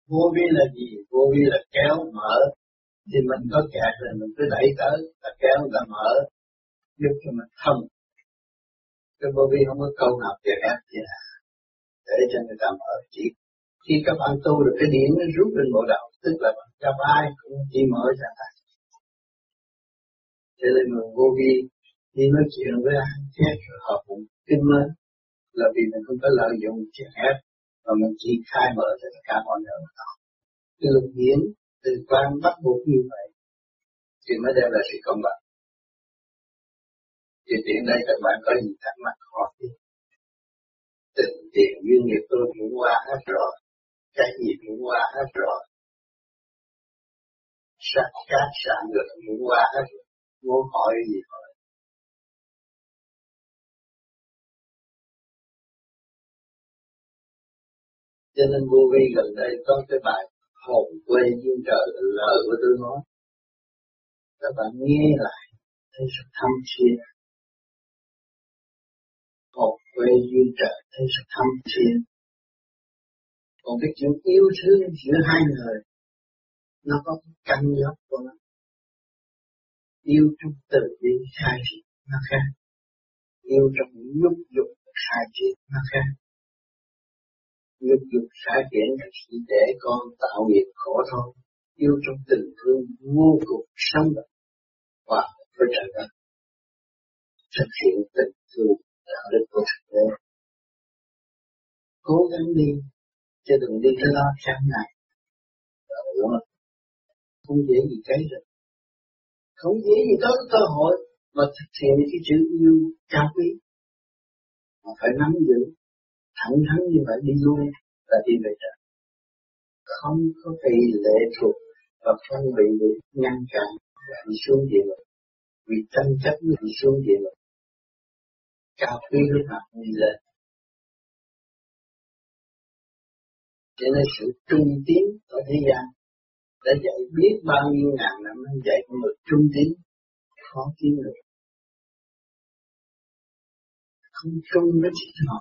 Vô vi là gì? Vô vi là kéo mở. Thì mình có kẹt rồi mình cứ đẩy tới, ta kéo người ta mở, giúp cho mình thông. Cái vô vi không có câu nào kẹt ép gì cả, để cho người ta mở. Chỉ khi các bạn tu được cái điển nó rút lên bộ đầu, tức là gặp ai cũng chỉ mở ra ta. Cho nên mình vô vi đi nói chuyện với ai khác họ cũng kinh mến, là vì mình không có lợi dụng chuyện ép, mà mình chỉ khai mở cho tất cả mọi người. Cái luật điển từ quan bắt buộc như vậy thì mới đem lại sự công bằng. Thì tiện đây các bạn có gì thắc mắc hỏi đi. Tình tiền duyên nghiệp tôi chuyển qua hết rồi, cái gì chuyển qua hết rồi, sát cát sạn được chuyển qua hết rồi, muốn hỏi gì hỏi. Cho nên vô vi gần đây có cái bài hồn quê duyên trời là lời của tôi nói. Các bạn nghe lại thấy sự thâm thuyết. Hồn quê duyên trời thấy sự thâm thuyết. Còn cái chuyện yêu thương giữa hai người nó có cái căn gốc của nó. Yêu trong từ bi khai triển nó khác. Yêu trong nhúc dục khai triển nó khác. Nhúc dục khai triển là chỉ để con tạo nghiệp khổ thôi. Yêu trong tình thương vô cùng sống động và với trời đất. Thực hiện tình thương đạo đức của thực tế. Cố gắng đi, chứ đừng đi cái lo sáng ngày. Không dễ gì cái được. Không dễ gì có cơ hội mà thực hiện cái chữ yêu cao quý. Mà phải nắm giữ, thẳng thắn như vậy đi luôn là đi về trời. Không có bị lệ thuộc và phân bị ngăn cản bị xuống địa ngục. Vì tranh chấp bị xuống địa ngục. Cao quý lúc nào đi lên. Cho nên sự trung tiến ở thế gian đã dạy biết bao nhiêu ngàn năm nó dạy con người trung tiến khó tiến được. Không trung với chính họ,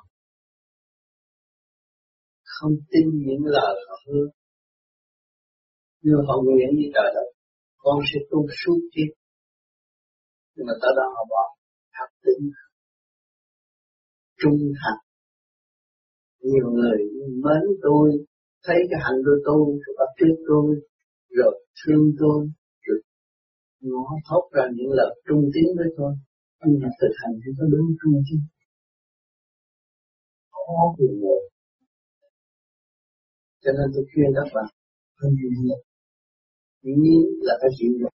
không tin những lời họ hứa, nhưng họ nguyện với trời đất con sẽ tu suốt kiếp, nhưng mà tới đó họ bỏ thật tính trung thành. Nhiều người mến tôi, thấy cái hạnh của tôi, rồi bắt chước tôi, rồi thương tôi, rồi nó thốt ra những lời trung tín với tôi, nhưng mà thực hành thì có đúng trung chứ? Khó vì người. Cho nên tôi khuyên các bạn không gì nhiều, nhiên là phải chịu được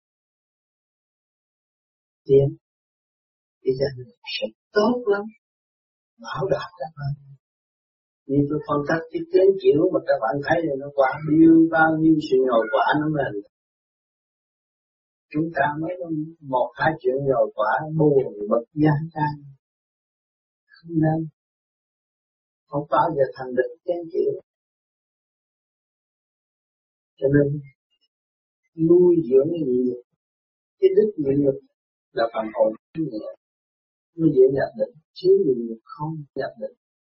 tiến, thì gia đình sẽ tốt lắm, bảo đảm các bạn. Như tôi phân tích cái tiến chịu mà các bạn thấy là nó quả bao nhiêu sự nhồi quả nó mình. Chúng ta mới có một hai chuyện nhồi quả buồn bực gian can. Không nên. Không bao giờ thành được tiến chịu. Cho nên nuôi dưỡng cái nhịn nhục. Cái đức nhịn nhục là phần hồn nhẹ. Nó dễ nhập định. Thiếu nhịn nhục không nhập định.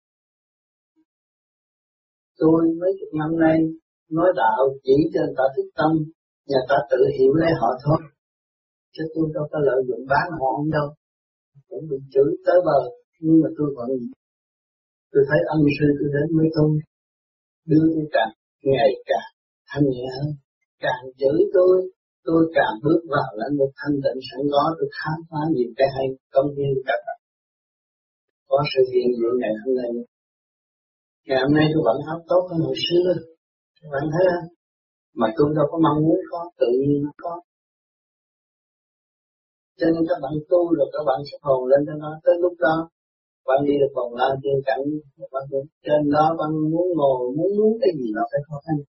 Tôi mấy chục năm nay nói đạo chỉ cho người ta thức tâm, nhà ta tự hiểu lấy họ thôi. Chứ tôi đâu có lợi dụng bán họ không đâu. Cũng bị chửi tới bờ, nhưng mà tôi vẫn tôi thấy ân sư tôi đến với tôi, đưa tôi càng ngày càng thanh nhẹ hơn, càng chửi tôi càng bước vào lãnh vực thanh tịnh sẵn có, tôi khám phá nhiều cái hay công nhiên các bạn. Có sự hiện diện ngày hôm nay. Ngày hôm nay tôi vẫn áp tốt hơn hồi xưa, các bạn thấy không? Mà tôi đâu có mong muốn có, tự nhiên nó có. Cho nên các bạn tu rồi các bạn sẽ hồn lên cho nó, tới lúc đó bạn đi được vòng lao trên cảnh, bạn trên đó bạn muốn ngồi, muốn cái gì nó phải khó khăn.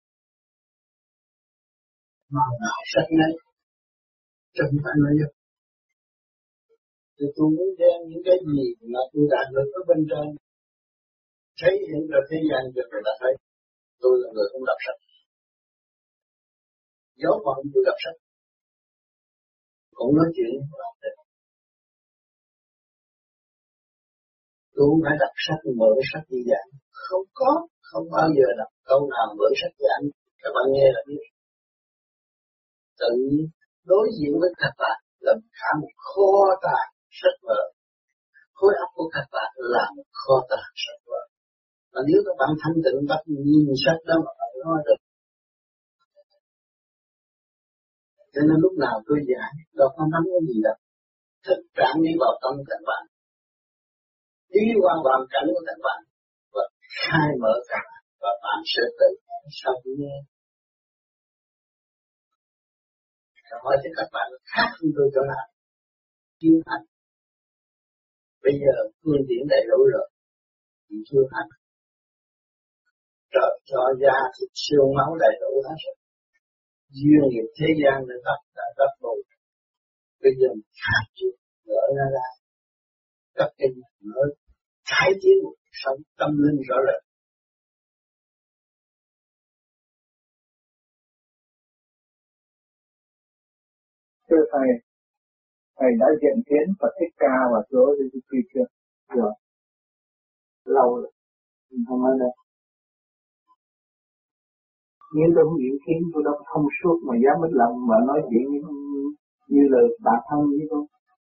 Mà nào sắc nấy, chứ không phải nói dối. Thì tôi muốn đem những cái gì mà tôi đạt được ở bên trên, thấy hiện ra thế gian cho người ta thấy. Tôi là người không đọc sách. Gió mà không tôi đọc sách. Cũng nói chuyện không đọc được. Tôi không phải đọc sách, mở sách như vậy. Không có, không bao giờ đọc câu nào với sách giảng, các bạn nghe là biết. Tự nhiên đối diện với các bạn là cả một kho tàng sách vở. Khối óc của các bạn là một kho tàng sách vở. Và nếu các bạn thanh tịnh bắt nhìn sách đó mà bạn nói được. Cho nên lúc nào tôi giảng đâu có nắm cái gì đâu. Thực trạng đi vào tâm các bạn, đi qua hoàn cảnh của các bạn và khai mở các bạn, và bạn sẽ tự sau nghe. Hỏi cho các bạn khác hơn tôi chỗ nào? Chưa hành. Bây giờ phương tiện đầy đủ rồi, chỉ chưa hành. Trời cho da thịt xương máu đầy đủ hết rồi. Duyên nghiệp thế gian đã đắp bù. Bây giờ khai chuyện gỡ ra ra. Các kinh mở cải tiến một sống tâm linh rõ rệt. Thưa Thầy, Thầy đã diện kiến Phật Thích Ca và Chúa Giêsu Christ chưa? Chưa. Lâu rồi, không ở đây. Nếu tôi không diễn kiến, tôi đâu thông suốt mà dám mất lòng mà nói chuyện như là bạn thân với tôi.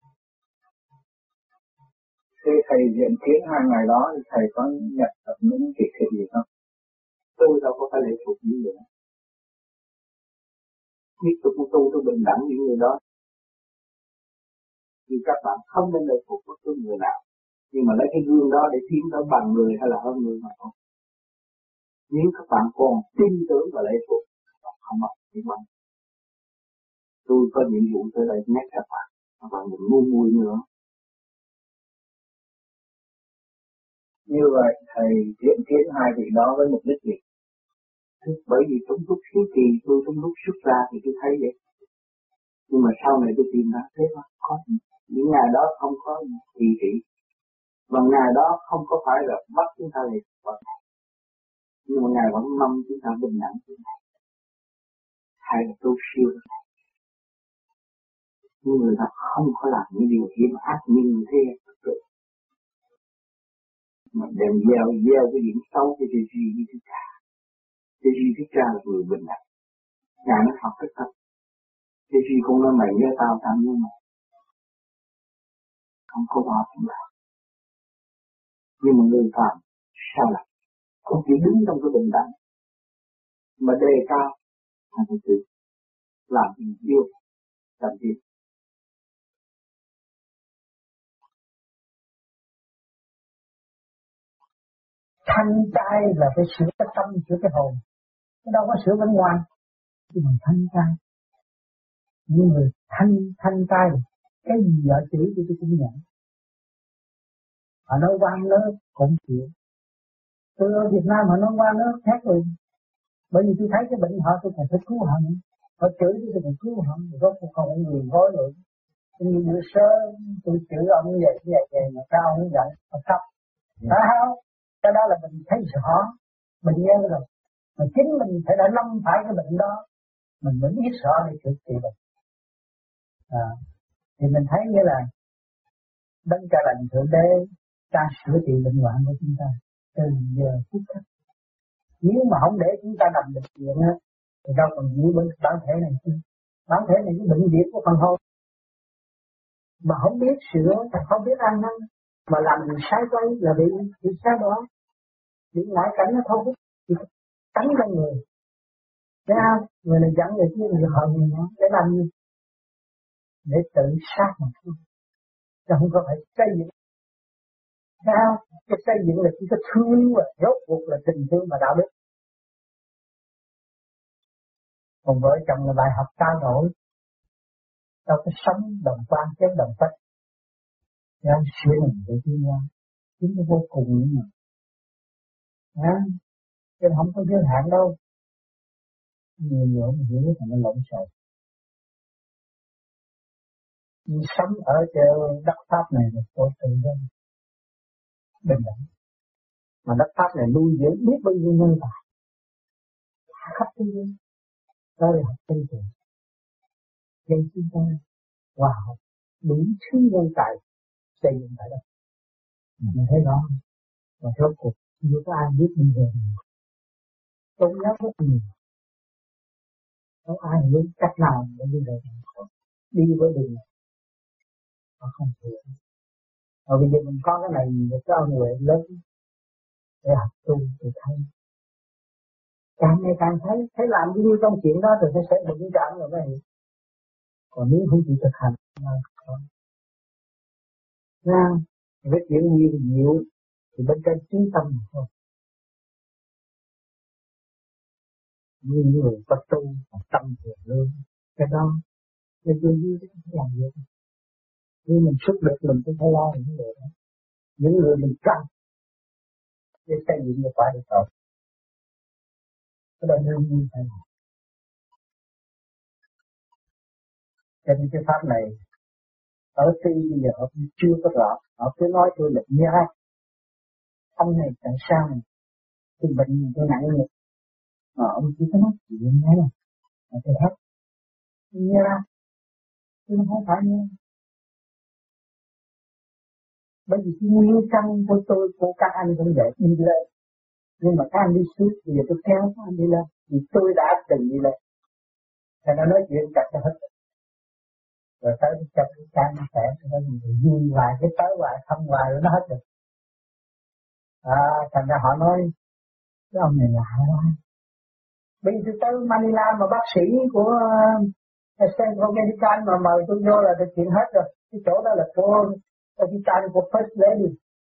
Thế Thầy diện kiến 2 ngày đó thì Thầy có nhận được những kỳ thị gì không? Tôi đâu có phải lệ thuộc như vậy. Nếu tôi cũng tu tôi bình đẳng những người đó. Thì các bạn không nên lệ thuộc bất cứ người nào. Nhưng mà lấy cái gương đó để tiến tới bằng người hay là hơn người mà không. Nếu các bạn còn tin tưởng và lệ thuộc, không mất gì quan. Tôi có nhiệm vụ tới đây nhắc các bạn đừng ngu muội nữa. Như vậy Thầy diễn kiến 2 vị đó với mục đích gì? Bởi vì trong lúc hiếu kỳ tôi trong lúc xuất ra thì tôi thấy vậy. Nhưng mà sau này tôi tìm ra thế mà có những ngày đó không có kỳ thị. Và ngày đó không có phải là bắt chúng ta liệt Phật. Nhưng mà ngày vẫn mong chúng ta bình đẳng. Hay là tu siêu. Nhưng người ta không có làm những điều hiểm ác như thế. Mà đem gieo cái điểm xấu cho Giê-xu với Thích Ca. Giê-xu Thích Ca là người bình đẳng. Ngài nó học rất thật. Giê-xu cũng nói mày nhớ tao nhớ mày. Không có bỏ chúng ta. Nhưng mà người phạm sao lại không chỉ đứng trong cái bình đẳng mà đề cao thành sự làm tình yêu làm gì. Thanh trai là phải sửa cái tâm, sửa cái hồn, nó đâu có sửa bên ngoài. Chứ mà thanh trai, những người thanh trai, cái gì vợ chửi tôi cũng nhận. Họ nói quan nước cũng chịu. Tôi ở Việt Nam họ nói quan nước khác rồi. Bởi vì tôi thấy cái bệnh họ tôi còn phải cứu họ nữa. Họ chửi tôi còn cứu họ, rốt cuộc còn một người gói rồi. Nhưng bữa sớm tôi chửi ông như vậy mà sao ông như vậy, ông khóc. Phải không? Cái đó là mình thấy rõ, mình nghe rồi. Mà chính mình phải đã lâm phải cái bệnh đó, mình mới biết rõ để chữa trị bệnh. Thì mình thấy như là Đấng Cha Lành Thượng Đế ta sửa trị bệnh hoạn của chúng ta từ giờ phút khắc. Nếu mà không để chúng ta nằm bệnh viện á, thì đâu còn giữ bản thể này chứ. Bản thể này cái bệnh viện của phần hồn. Mà không biết sửa, không biết ăn năn, mà làm người sai quay là bị sai đó. Bị ngoại cảnh nó thôi, thì cắn trong người. Thấy không? Người này dẫn người kia người hận người nó, để làm gì? Để tự sát mà thôi. Chứ không có phải xây dựng. Sao? Cái xây dựng là chỉ có thương yêu và rốt cuộc là tình thương và đạo đức. Còn vợ chồng là bài học trao đổi. Đâu có sống đồng quan chém đồng phách. Nên sửa mình để thương nhau. Chính nó vô cùng nữa mà. Chứ không có giới hạn đâu. Nhiều người không hiểu thì nó lộn xộn. Nhưng sống ở trên đất Pháp này là tôi tự do. Bình đẳng. Mà đất Pháp này nuôi dưỡng biết bao nhiêu nhân tài. Khắp thế giới. Đó là học tinh thần. Nên chúng ta hòa học đủ thứ nhân tài xây dựng tại đây. Mình thấy đó. Và rốt cuộc chưa có ai biết bây giờ tôn giáo rất nhiều, không ai biết cách nào để đi với đường nó không được. Rồi bây giờ mình có cái này được cái ông Huệ lớn để học tu thì thấy càng ngày càng thấy làm cái như trong chuyện đó rồi sẽ đụng chạm rồi mới hiểu. Còn nếu không chịu thực hành không. Cái chuyện nhiều thì bên trên chính tâm thôi. Như người có tu tâm thiền lương cái đó cái duy cái làm việc. Nhưng mình xuất được mình cũng phải lo những người đó. Những người mình cần để xây dựng được quả được tốt. Cái đó đương nhiên phải làm. Cho nên cái pháp này ở tuy bây giờ họ chưa có rõ, họ cứ nói tôi là nhá ông này tại sao này tôi bệnh tôi nặng rồi ông chỉ có nói chuyện nghe mà tôi hết nhá tôi không phải nhá. Bởi vì cái nguyên căn của tôi của các anh cũng vậy đi lên, nhưng mà các anh đi xuống bây giờ tôi kéo các anh đi lên vì tôi đã từng đi lên. Thì nó nói chuyện chặt cho hết rồi tới trong cái căn nó sẽ nó vui hoài cái tới hoài không hoài rồi nó hết được. Thành ra họ nói cái ông này là hại quá. Bây giờ tôi tới Manila mà bác sĩ của Central Medical mà mời tôi vô là thực hiện hết rồi. Cái chỗ đó là của Medical của First Lady,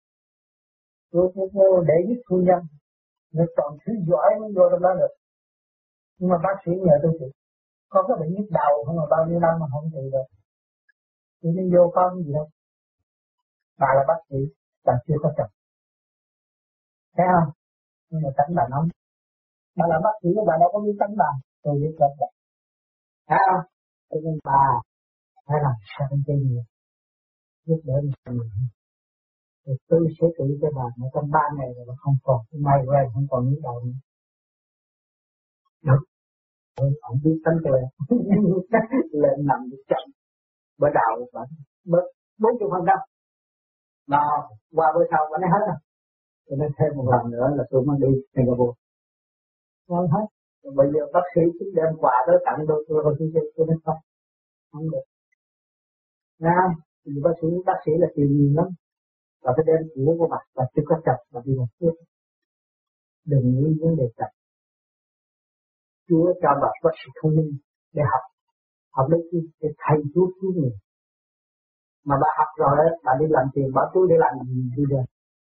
của đệ nhất phu nhân, người toàn thứ giỏi mới vô trong đó được. Nhưng mà bác sĩ nhờ tôi trị, có cái bệnh nhức đầu không mà bao nhiêu năm mà không trị được. Tôi nên vô con gì đâu. Bà là bác sĩ, bà chưa có chồng. Thấy không? Nhưng mà tánh bà nóng. Bà là bác sĩ, bà đâu có biết tánh bà. Tôi biết tánh bà. Thấy không? Cho nên bà phải làm sao cho nhiều. Giúp đỡ mình. Rồi tôi sẽ tự cho bà, mà trong 3 ngày rồi không còn. May ra không còn những đầu nữa. Được. Ông biết tánh tôi. Lên nằm được chậm. Bữa đầu bà bớt 40%. Mà qua bữa sau bà nói hết rồi. Cho nên thêm một lần nữa là tôi mới đi Singapore. Nói hết. Rồi bây giờ bác sĩ cũng đem quà tới tặng tôi nói không được. Nha, thì bác sĩ là tiền nhiều lắm. Bà phải đem của bà chưa có chặt, bà đi làm tiếp. Đừng nghĩ vấn đề chặt. Chúa cho bà có sự thông minh để học. Học đến khi để thầy Chúa cứu người. Mà bà học rồi đó, bà đi làm tiền, bảo tôi để làm gì bây giờ.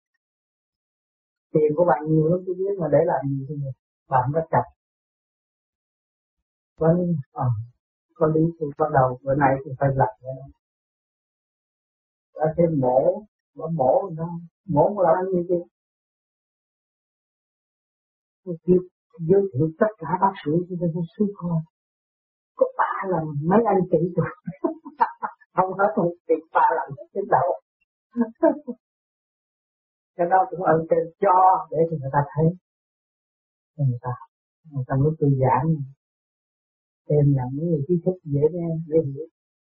Tiền của bạn nhiều lắm tôi biết mà để làm gì bây giờ. Bà không có chặt. Có lý tôi bắt đầu, bữa nay tôi phải làm nữa. Đã thêm mổ nó, mổ một lần như thế. Tôi giới thiệu tất cả bác sĩ cho tôi suốt thôi. Có 3 lần mấy anh chị tôi. Không hết một tiền 3 lần trên đầu. Cái đó cũng ơn trên cho để cho người ta thấy. Cho người ta mới tôi giảng. Thêm là những người trí thức dễ hiểu.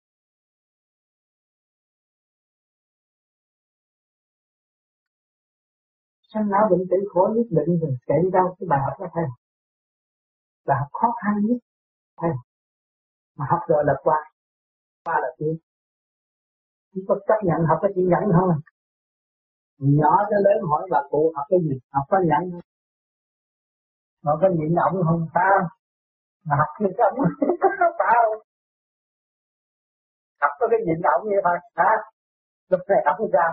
Sanh lão bệnh tử khổ nhất định rồi chạy đi đâu cái bài học đó thay. Bài học khó khăn nhất thay. Mà học rồi là qua là tiến. Chỉ có chấp nhận học cái chữ nhẫn thôi. Nhỏ tới lớn hỏi bà cụ học cái gì, học có nhẫn không? Mà có nhịn ổng không? Sao? Mà học cái ổng sao? Học có cái nhịn ổng vậy thôi, hả? Lúc này ổng sao?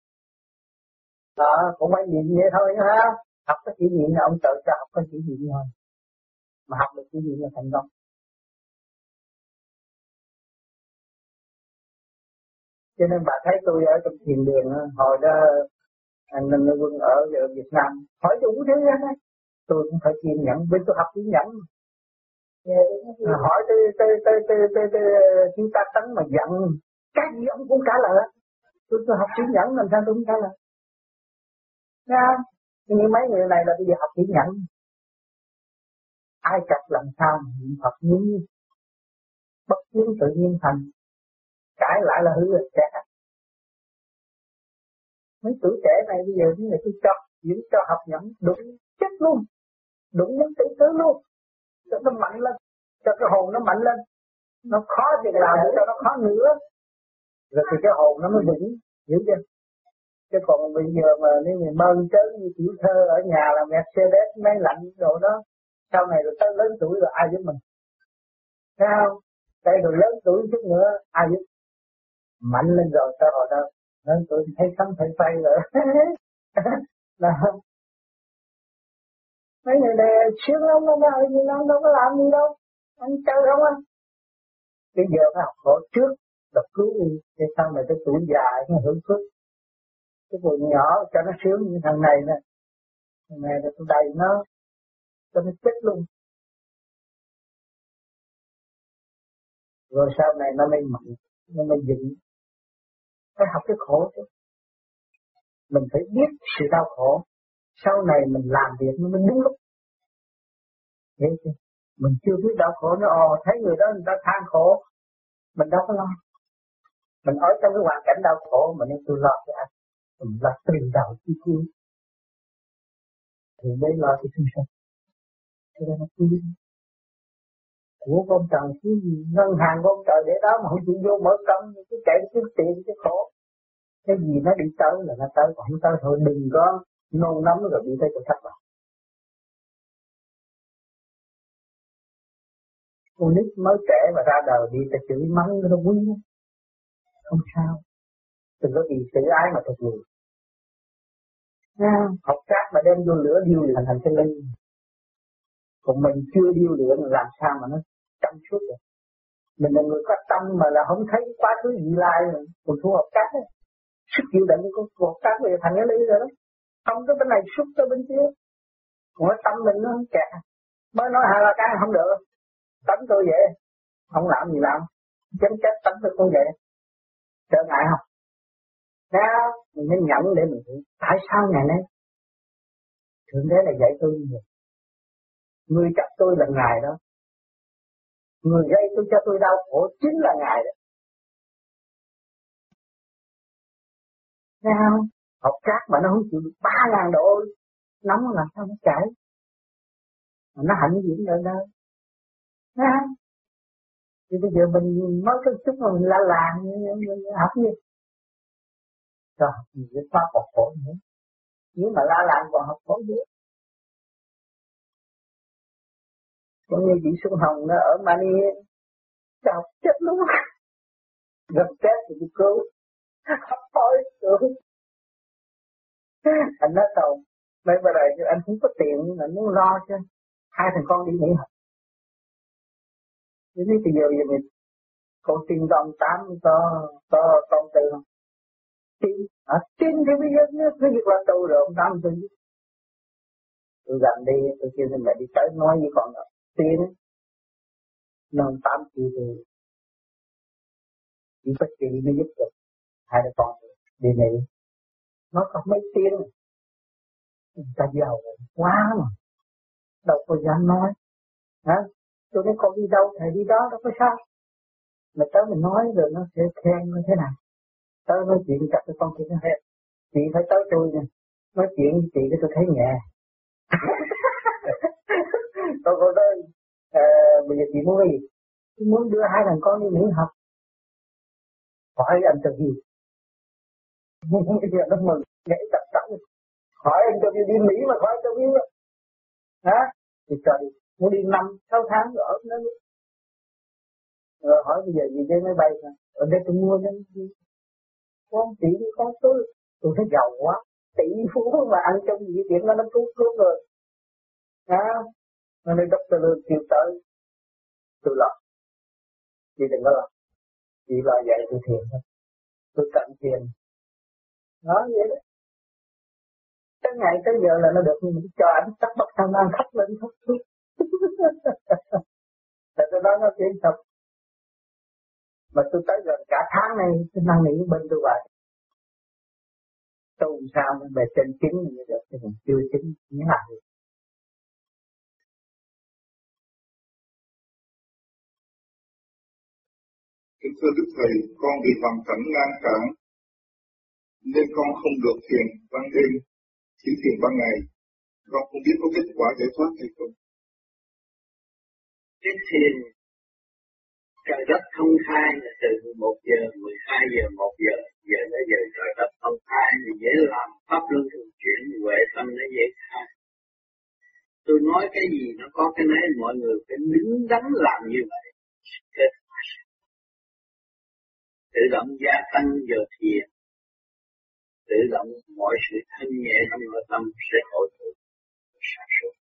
Cũng phải nhịn vậy thôi hả? Học cái chữ nhịn là ông tự cho học cái chữ nhịn thôi. Mà học được chữ nhịn là thành công. Cho nên bà thấy tôi ở trong thiền đường hồi đó anh Ninh Quân ở Việt Nam hỏi đủ thứ hết. Tôi cũng phải kiên nhẫn, bên tôi học kiên nhẫn. Hỏi tới chúng ta tấn mà giận cái gì ông cũng trả lời. Tôi học kiên nhẫn làm sao tôi cũng trả lời. Nha, nhưng mấy người này là bây giờ học kiên nhẫn. Ai chặt làm sao niệm Phật như bất biến tự nhiên thành, cãi lại là hư rồi trẻ. Mấy tuổi trẻ này bây giờ những người tôi cho học nhẫn đúng chết luôn. đụng đến tự tư luôn, cho nó mạnh lên, cho cái hồn nó mạnh lên, nó khó thì làm để cho nó khó nữa, rồi thì cái hồn nó mới vững, hiểu chưa? Chứ còn bây giờ mà nếu mình mơ chớ như tiểu thơ ở nhà là Mercedes máy lạnh đồ đó, sau này rồi tới lớn tuổi rồi ai giúp mình, thấy không? Đây rồi lớn tuổi chút nữa ai giúp? Mạnh lên rồi sao hồi đâu lớn tuổi thấy sống thấy phay rồi. Đó. Mấy người này siêu lắm nó nói gì nó đâu có làm gì đâu, anh chơi không á. Bây giờ phải học khổ trước, đọc cứu đi, để sau này tới tuổi già nó hưởng phước. Cái tuổi nhỏ cho nó sướng như thằng này nè, thằng này là tôi đầy nó, cho nó chết luôn. Rồi sau này nó mới mạnh, nó mới dựng. Phải học cái khổ chứ. Mình phải biết sự đau khổ, sau này mình làm việc nó mới đúng lúc. Hiểu chưa? Mình chưa biết đau khổ nó thấy người đó người ta than khổ, mình đâu có lo. Mình ở trong cái hoàn cảnh đau khổ mà nên tôi lo cho anh, mình lo từ đầu chi cuối, thì mới lo cho chúng sanh. Cho nên nó quý. Của con trời chứ gì, ngân hàng con trời để đó mà không chịu vô mở công, cứ chạy kiếm tiền chứ khổ. Cái gì nó đi tới là nó tới, còn không tới thôi đừng có nôn nóng rồi đi tới chỗ thất bại. Con nít mới trẻ mà ra đời đi ta chửi mắng nó quý lắm. Không sao, đừng có vì tự ái mà thật người. Học cát mà đem vô lửa điêu luyện thành cái linh, còn mình chưa điêu luyện làm sao mà nó trong suốt được. Mình là người có tâm mà là không thấy quá khứ vị lai rồi, còn thu học cát ấy. Sức chịu đựng của học cát bây giờ thành cái ly rồi đó, không có bên này xúc tới bên kia, còn cái tâm mình nó không kẹt. Mới nói hai ba cái không được, tánh tôi vậy, không làm gì làm, chém chết tánh tôi cũng vậy, trở ngại không? Đó, mình nên nhận để mình hiểu tại sao ngày nay Thượng Đế là dạy tôi như vậy. Người chấp tôi là Ngài đó, người gây tôi cho tôi đau khổ chính là Ngài đó. Thấy không? Học cát mà nó không chịu được 3.000 độ nóng làm sao nó chảy, mà nó hạnh diễn ở đâu? Thấy không? Thì bây giờ mình nói cái chút mà mình la làng học gì? Rồi mình sẽ qua học khổ nữa. Nếu mà la làng còn học khổ nữa. Còn như chị Xuân Hồng nó ở Mani, chọc chết luôn. Gặp chết thì đi cứu. Học thôi được. Anh nói thôi, mấy bà đời anh không có tiền, anh muốn lo chứ. Hai thằng con đi nghỉ học. Thế thì bây giờ mình con tin con 8 có con tư không? Tin thì bây giờ nó việc là tu rồi ông Tám tin. Tôi gần đi, tôi kêu nên mẹ đi tới nói với con đó. Tin nông 8 triệu thì chỉ có chị mới giúp được. Hai đứa con đi nghỉ. Nó có mấy tiếng. Người ta giàu quá mà. Đâu có dám nói. Hả? Tôi nói con đi đâu, thầy đi đó, đâu có sao. Mà tới mình nói rồi nó sẽ khen như thế nào. Tới nói chuyện gặp với con kia nó hết. Chị phải tới tôi nè. Nói chuyện với chị để tôi thấy nhẹ. Tôi nói, bây giờ chị muốn cái gì? Tôi muốn đưa hai thằng con đi Mỹ học. Hỏi anh cho gì? Bây giờ nó mừng, nhảy tập sẵn. Hỏi anh cho đi Mỹ mà hỏi cho biết. Hả? Thì trời, muốn đi 5-6 tháng rồi ở nó. Rồi hỏi bây giờ gì trên máy bay hả? Ở đây tôi mua cho đi. Con tỷ đi con tôi thấy giàu quá. Tỷ phú mà ăn trong gì tiệm nó cứu rồi. Hả? Nó nói Dr. Lương kêu tới. Tôi lo. Chị đừng có lo. Chị lo vậy tôi thiền thôi. Tôi cận thiền. Nói vậy đó. Tới ngày tới giờ là nó được, nhưng mình cho ảnh tắt bắp thang ăn khóc lên khóc suốt. Tại tôi nói nó chuyện thật. Mà tôi tới gần cả tháng này tôi năn nỉ bên tôi vậy. Tu sao nó về trên chính như được, thì còn chưa chính như là gì. Kính thưa Đức Thầy, con bị hoàn cảnh ngăn cản nên con không được thiền ban đêm, chỉ thiền ban ngày. con không biết có kết quả giải thoát hay không. Cái thiền trời đất thông khai là từ 1 giờ, 12 giờ, 1 giờ, giờ tới giờ trời đất thông khai thì dễ làm, pháp luân thường chuyển, huệ tâm nó dễ khai. Tôi nói cái gì nó có cái nấy, mọi người phải đứng đắn làm như vậy. Tự động gia tăng giờ thiền, tự động mọi sự thanh nhẹ trong nội tâm sẽ hội tụ sáng suốt.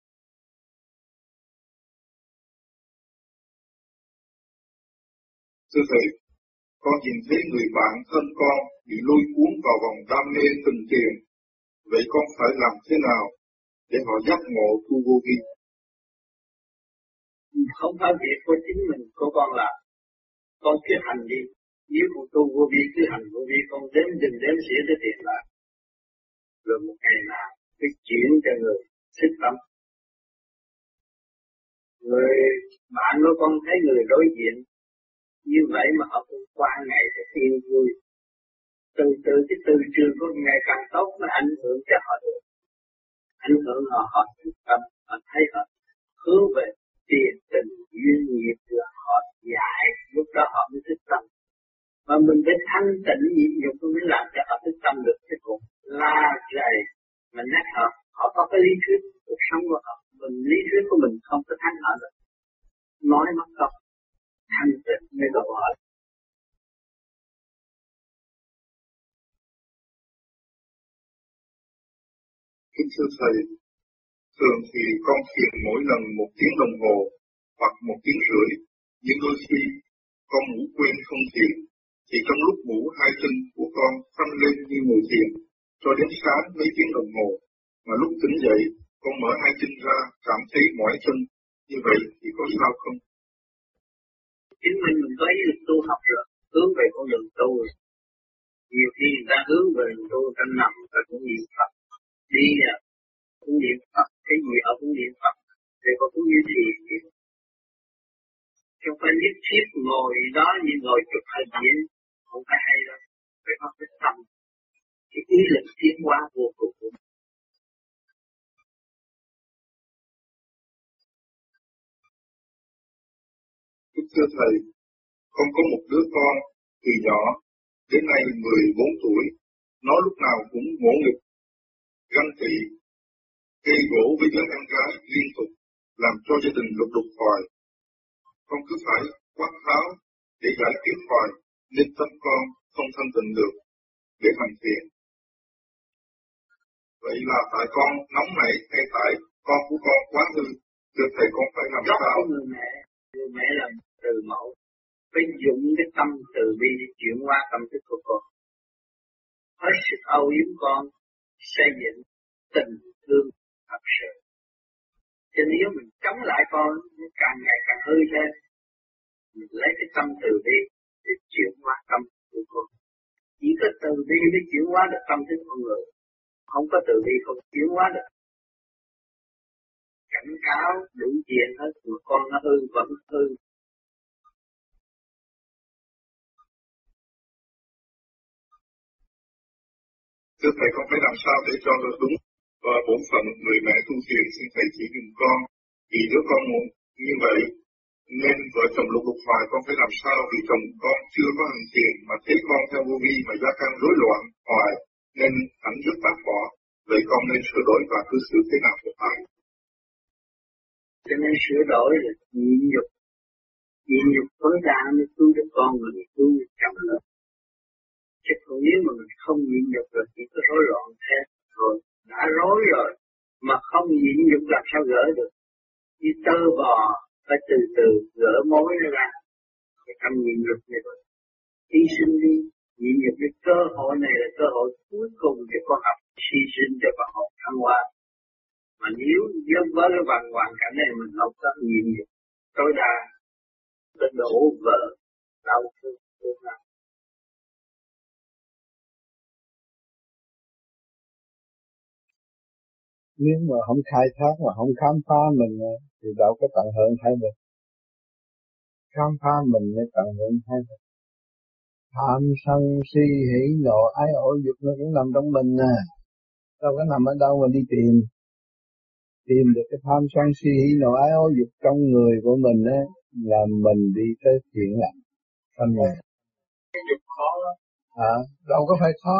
Thưa Thầy, con nhìn thấy người bạn thân con bị lôi cuốn vào vòng đam mê tình tiền. Vậy con phải làm thế nào để họ giác ngộ tu vô vi? Không phải việc của chính mình của con làm. Con cứ hành đi. Nếu con tu vô vi cứ hành vô vi, con đếm xỉa tới tiền lại. Rồi một ngày nào cứ chuyển cho người thích tâm. Người bạn của con thấy người đối diện như vậy mà họ cũng qua ngày thì yên vui. Từ cái từ trường của ngày càng tốt nó ảnh hưởng cho họ được. Ảnh hưởng họ thích tâm, họ thấy họ hướng về tiền tình duyên nghiệp là họ dạy, lúc đó họ mới thích tâm. Mà mình phải thanh tịnh nhịn nhục mới làm cho họ thích tâm được. Cái cuộc la rầy mà nhắc họ có cái lý thuyết cuộc sống của họ, mình lý thuyết của mình không có thắng họ được. Nói mất công, thanh tịnh mới độ họ. Kính thưa Thầy, thường thì con thiền mỗi lần 1 tiếng đồng hồ hoặc 1 tiếng rưỡi, nhưng đôi khi con ngủ quên không thiền, thì trong lúc ngủ 2 chân của con phanh lên như ngồi thiền, cho đến sáng mấy tiếng đồng hồ, mà lúc tỉnh dậy con mở 2 chân ra cảm thấy mỏi chân, như vậy thì có sao không? Chính mình có ý lực tu học rồi, hướng về con đường tu rồi. Nhiều khi người ta hướng về tu, ta nằm ta cũng niệm Phật, đi cũng niệm Phật, cái gì ở cũng niệm Phật, thì con cũng như thiền vậy. Không phải nhất thiết ngồi đó như ngồi chụp hình vậy, không phải hay đâu, phải có cái tâm, cái ý lực tiến hóa vô cùng. Kính thưa Thầy, con có một đứa con từ nhỏ đến nay 14 tuổi, nó lúc nào cũng ngỗ nghịch, ganh tị, gây gỗ với đứa em gái liên tục, làm cho gia đình lục đục hoài. Con cứ phải quát tháo để giải quyết hoài, nên tâm con không thanh tịnh được để hành thiền. Vậy là tại con nóng nảy hay tại con của con quá hư? Thưa Thầy, con phải làm sao? Người mẹ là từ mẫu, phải dụng cái tâm từ bi để chuyển hóa tâm thức của con. Hết sức âu yếm con, xây dựng tình thương thật sự. Cho nếu mình chống lại con, nó càng ngày càng hư lên. Mình lấy cái tâm từ bi để chuyển hóa tâm của con. Chỉ có từ bi mới chuyển hóa được tâm thức của người. Không có từ bi không chuyển hóa được. Cảnh cáo đủ chuyện hết, mà con nó hư vẫn hư. Thưa Thầy, con phải làm sao để cho được đúng bổn phận người mẹ tu thiền? Xin Thầy chỉ dùm con. Vì đứa con muốn như vậy, nên vợ chồng lục đục hoài, con phải làm sao? Vì chồng con chưa có hành thiền mà thấy con theo vô vi mà gia căn rối loạn hoài, nên ảnh rất bác bỏ. Vậy con nên sửa đổi và cư xử thế nào cho phải? Cho nên sửa đổi là nhịn nhục. Nhịn nhục tối đa mới cứu được con mình, cứu được chồng nữa. Chứ còn nếu mà mình không nhịn nhục rồi chỉ có rối loạn thế rồi, đã rối rồi mà không nhịn nhục làm sao gỡ được. Như tơ bò phải từ từ gỡ mối nó ra. Cái tâm nhịn nhục này rồi hy sinh đi. Nhịn nhục cái cơ hội này là cơ hội cuối cùng để con học hy sinh cho con học thăng hoa. Mà nếu với cái hoàn cảnh này mình không có nhịn nhục tối đa, nó đổ vỡ đau thương thương lắm. Nếu mà không khai thác mà không khám phá mình thì đâu có tận hưởng thay được. Khám phá mình mới tận hưởng thay được. Tham sân si hỉ nộ ái ố dục nó cũng nằm trong mình nè. Đâu có nằm ở đâu mà đi tìm. tìm được cái tham sân si hỉ nộ ái ố dục trong người của mình á, là mình đi tới thiện lành thân người. Cái dục khó lắm. Đâu có phải khó,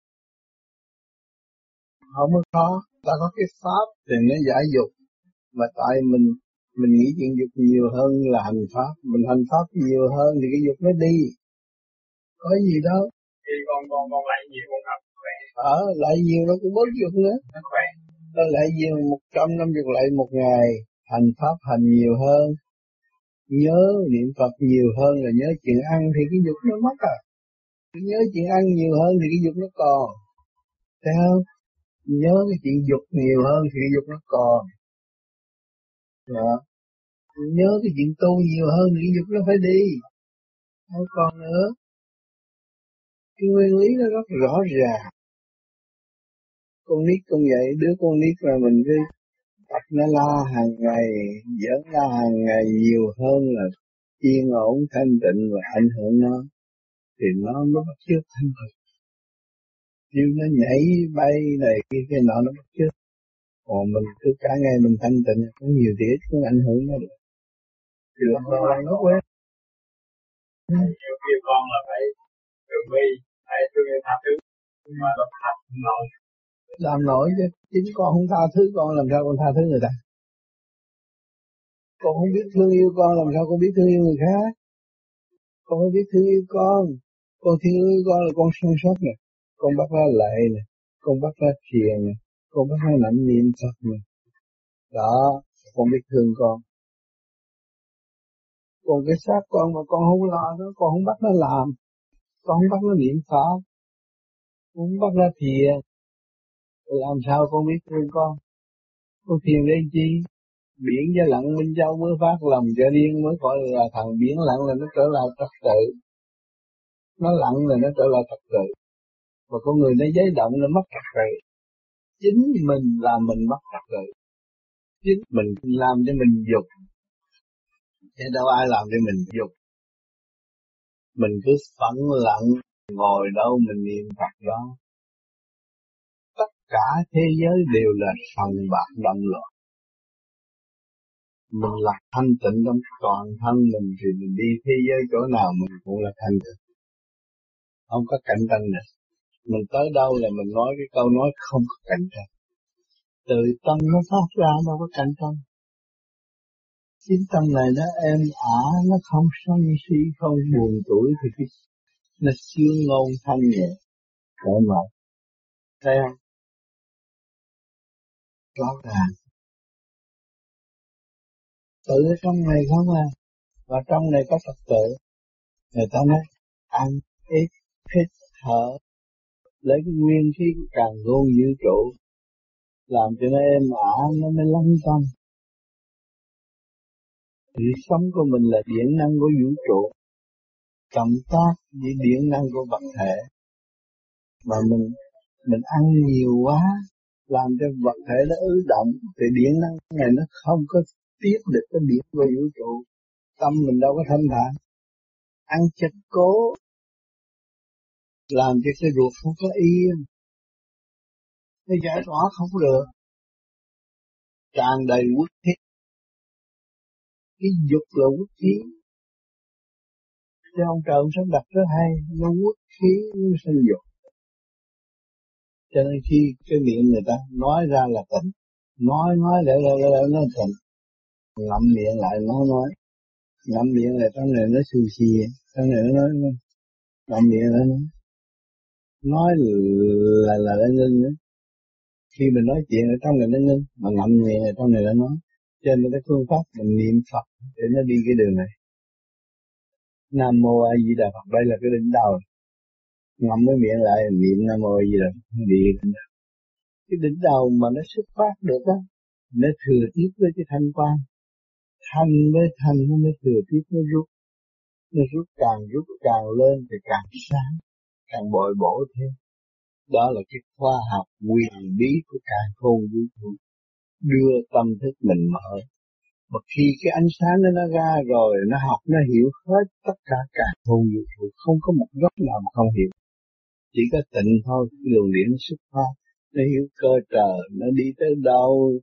không có khó, ta có cái pháp thì nó giải dục, mà tại mình nghĩ chuyện dục nhiều hơn là hành pháp, mình hành pháp nhiều hơn thì cái dục nó đi, có gì đâu. Khi con lại nhiều con học khỏe. Lại nhiều nó cũng bớt dục nữa. Nó khỏe. Nó lại nhiều 150 lại một ngày, hành pháp hành nhiều hơn, nhớ niệm Phật nhiều hơn là nhớ chuyện ăn thì cái dục nó mất à. Nhớ chuyện ăn nhiều hơn thì cái dục nó còn. Thấy không? Nhớ cái chuyện dục nhiều hơn thì cái dục nó còn. Đó. Nhớ cái chuyện tu nhiều hơn thì cái dục nó phải đi. Không còn nữa. Cái nguyên lý nó rất rõ ràng. Con nít con vậy, đứa con nít là mình phải tập nó la hàng ngày, dẫn la hàng ngày nhiều hơn là yên ổn thanh tịnh và ảnh hưởng nó, thì nó mới bắt chước thanh tịnh. Chứ nó nhảy bay này cái nọ nó bắt chước. Còn mình cứ cả ngày mình thanh tịnh, có nhiều thì ít cũng ảnh hưởng nó được. Thì lần đầu nó quen. Nhiều khi con là phải trường bi, phải thương yêu tha thứ, mà nó thật nổi. Làm nổi chứ, chính con không tha thứ con làm sao con tha thứ người ta. Con không biết thương yêu con làm sao con biết thương yêu người khác. Con không biết thương yêu con thương yêu con là con săn sóc nè, con bắt ra lệ nè, con bắt ra thiền nè, con bắt ra nắm niệm Phật nè. Đó, con biết thương con. Còn cái xác con mà con không lo đó, con không bắt nó làm, con không bắt nó niệm Phật, con không bắt nó thiền, làm sao con biết thương con? Con thiền lên chi? Biển cho lặng Minh Châu mới phát lòng cho điên mới gọi là thằng biển lặng là nó trở lại trật tự. Nó lặng là nó trở lại trật tự. Và con người nó giấy động nó mất trật tự. Chính mình làm mình mất trật tự. Chính mình làm cho mình dục. Chứ đâu ai làm cho mình dục. Mình cứ phẫn lặng, ngồi đâu mình niệm Phật đó. Tất cả thế giới đều là sòng bạc động loạn. Mình là thanh tịnh trong toàn thân mình thì mình đi thế giới chỗ nào mình cũng là thanh tịnh. Không có cạnh tranh nữa. Mình tới đâu là mình nói cái câu nói không có cạnh tranh. Từ tâm nó phát ra đâu có cạnh tranh. Chính tâm này nó êm ả, nó không sân si, không buồn tuổi thì cái nó siêu ngôn thanh nhẹ. Vậy mà, thấy không? Rõ ràng. Tự ở trong này không à, và trong này có Phật tự. Người ta nói ăn, ít, hít, thở, lấy cái nguyên khí của càng khôn vũ trụ, làm cho nó êm ả, nó mới lắng tâm. Sự sống của mình là điện năng của vũ trụ, cộng tác với điện năng của vật thể. Mà mình ăn nhiều quá, làm cho vật thể nó ứ động, thì điện năng này nó không có tiếp được cái điện của vũ trụ. Tâm mình đâu có thanh thản. Ăn chất cố, làm cho cái ruột không có yên. Nó giải tỏa không được. Tràn đầy quốc thiết. Cái dục là quốc khí. Chứ ông trời ông sắp đặt rất hay, nó quốc khí, nó sinh dục. Cho nên khi cái miệng người ta nói ra là tỉnh, nói để nó tỉnh, ngậm miệng lại nói, ngậm miệng lại trong này nó xù xì, trong này nó nói, ngậm miệng lại nói là nó ngưng nữa. Khi mình nói chuyện ở trong này nó ngưng, mà ngậm miệng ở trong này nó nói. Cho nên cái phương pháp mình niệm Phật để nó đi cái đường này. Nam Mô A Di Đà Phật, đây là cái đỉnh đầu. Ngậm cái miệng lại niệm Nam Mô A Di Đà Phật, đi cái đỉnh đầu mà nó xuất phát được á, nó thừa tiếp với cái thanh quan, thanh với thanh nó mới thừa tiếp, nó rút càng lên thì càng sáng, càng bội bổ thêm. Đó là cái khoa học quyền bí của càng khôn vũ trụ, đưa tâm thức mình mở. Mà khi cái ánh sáng nó ra rồi, nó học, nó hiểu hết tất cả càng khôn vũ trụ, không có một góc nào mà không hiểu. Chỉ có tịnh thôi, cái luồng điển xuất phát, nó hiểu cơ trời, nó đi tới đâu,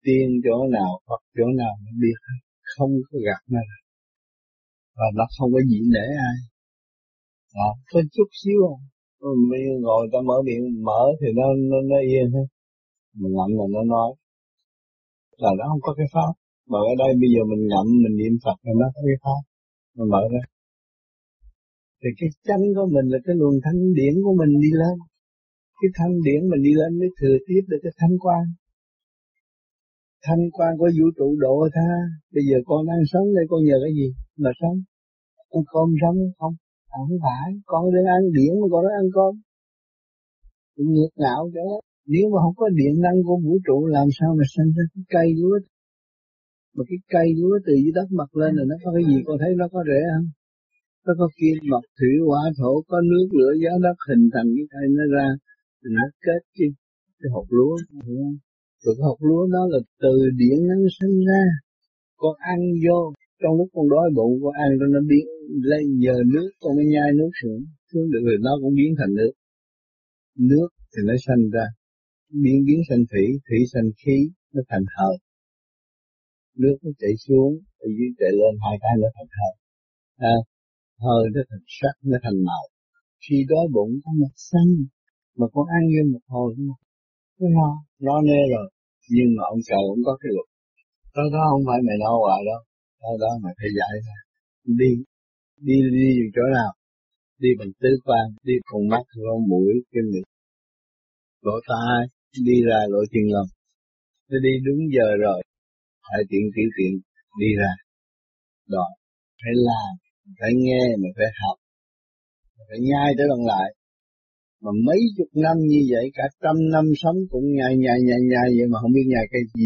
tiên chỗ nào, Phật chỗ nào nó biết hết, không có gạt nó được. Và nó không có gì nể ai. Đó, có chút xíu không? Mình ngồi ta mở miệng mở thì nó yên hết. Mình ngậm là nó nói. Là nó không có cái pháp. Mà ở đây bây giờ mình ngậm, mình niệm Phật là nó có cái pháp. Mình mở ra. Thì cái chánh của mình là cái luồng thanh điển của mình đi lên. Cái thanh điển mình đi lên mới thừa tiếp được cái thanh quan. Thanh quan của vũ trụ độ tha. Bây giờ con đang sống đây con nhờ cái gì mà sống? Ăn cơm sống không? Không phải. Con đang ăn điển mà con đang ăn cơm. Cũng ngược ngạo chứ. Nếu mà không có điện năng của vũ trụ làm sao mà sinh ra cái cây lúa? Mà cái cây lúa từ dưới đất mọc lên là nó có cái gì? Con thấy nó có rễ không? Nó có kim mộc thủy hỏa thổ, có nước lửa gió đất hình thành cái cây nó ra, thì nó kết cái hột lúa, hiểu không? Rồi cái hột lúa đó là từ điện năng sinh ra. Con ăn vô, trong lúc con đói bụng con ăn rồi nó biến lên nhờ nước, con mới nhai nước xuống được rồi nó cũng biến thành nước. Nước thì nó sanh ra, biến thành thủy sanh khí, nó thành hơi. Nước nó chảy xuống, ở dưới chảy lên, hai cái nó thành hơi. Hơi nó thành sắc, nó thành màu. Khi đói bụng có một xanh, mà con ăn vô một hồi nó no nê rồi. Nhưng mà ông trời cũng có cái luật. Đó không phải mày no hoài đâu. Đó mày phải giải ra. Đi chỗ nào? Đi bằng tứ quan, đi cùng mắt, lỗ mũi, kim miệng, lỗ tai, đi ra lỗ chân lông. Nó đi đúng giờ rồi, phải tiện đi ra. Đó, phải làm, phải nghe, mày phải học, mày phải nhai tới lần lại. Mà mấy chục năm như vậy, cả trăm năm sống cũng nhai vậy mà không biết nhai cái gì.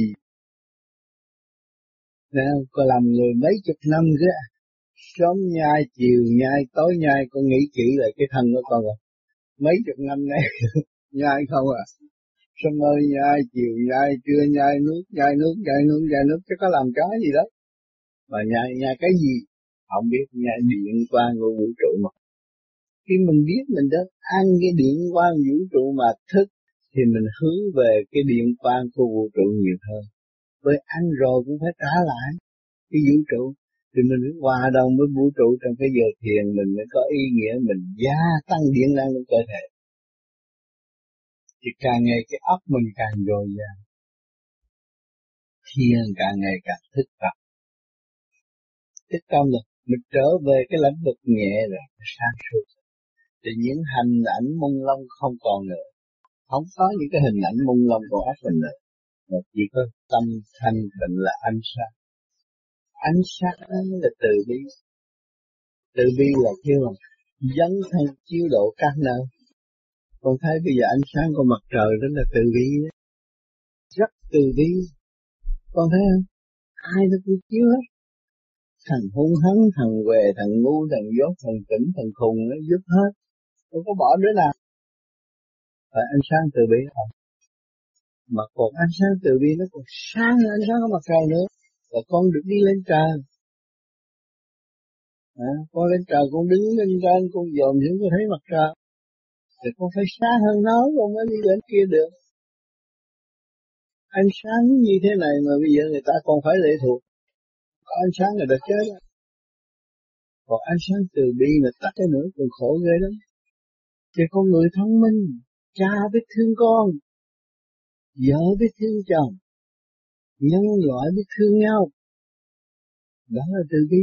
Nên có làm người mấy chục năm cứ sớm nhai, chiều nhai, tối nhai, con nghĩ kỹ lại cái thân của con rồi. Mấy chục năm nay nhai không à. Sớm ơi nhai, chiều nhai, trưa nhai, nhai nước, chứ có làm cái gì đó. Mà nhai cái gì? Không biết, nhai điện quang của vũ trụ mà. Khi mình biết mình đã ăn cái điện quang vũ trụ mà thức, thì mình hướng về cái điện quang của vũ trụ nhiều hơn. Với ăn rồi cũng phải trả lại cái vũ trụ. Thì mình phải hòa đồng với vũ trụ trong cái giờ thiền, mình mới có ý nghĩa mình gia tăng điện năng của cơ thể. Thì càng ngày cái óc mình càng dồi dào, thiền càng ngày càng thức tập. Thức tâm rồi, mình trở về cái lĩnh vực nhẹ rồi, sáng suốt. Thì những hình ảnh mông lung không còn nữa. Không có những cái hình ảnh mông lung của ác mình nữa. Mà chỉ có tâm thanh tịnh là ánh sáng. Ánh sáng là từ bi. Từ bi là kêu là dấn thân chiếu độ các nơi. Con thấy bây giờ ánh sáng của mặt trời rất là từ bi. Rất từ bi. Con thấy không? Ai nó cũng chiếu hết. Thằng hung hăng, thằng què, thằng ngu, thằng dốt, thằng tỉnh, thằng khùng nó giúp hết. Không có bỏ đứa nào. Và ánh sáng từ bi không? Mà còn ánh sáng từ bi nó còn sáng hơn ánh sáng của mặt trời nữa. Là con được đi lên trời. Con lên trời, con đứng lên trên, con dòm xuống con thấy mặt trời. Thì con phải sáng hơn nó, con mới đi đến kia được. Ánh sáng như thế này mà bây giờ người ta còn phải lệ thuộc. Có ánh sáng người ta chết. Còn ánh sáng từ bi mà tắt cái nữa còn khổ ghê lắm. Thì con người thông minh, cha biết thương con, vợ biết thương chồng, nhân loại biết thương nhau. Đó là từ bi.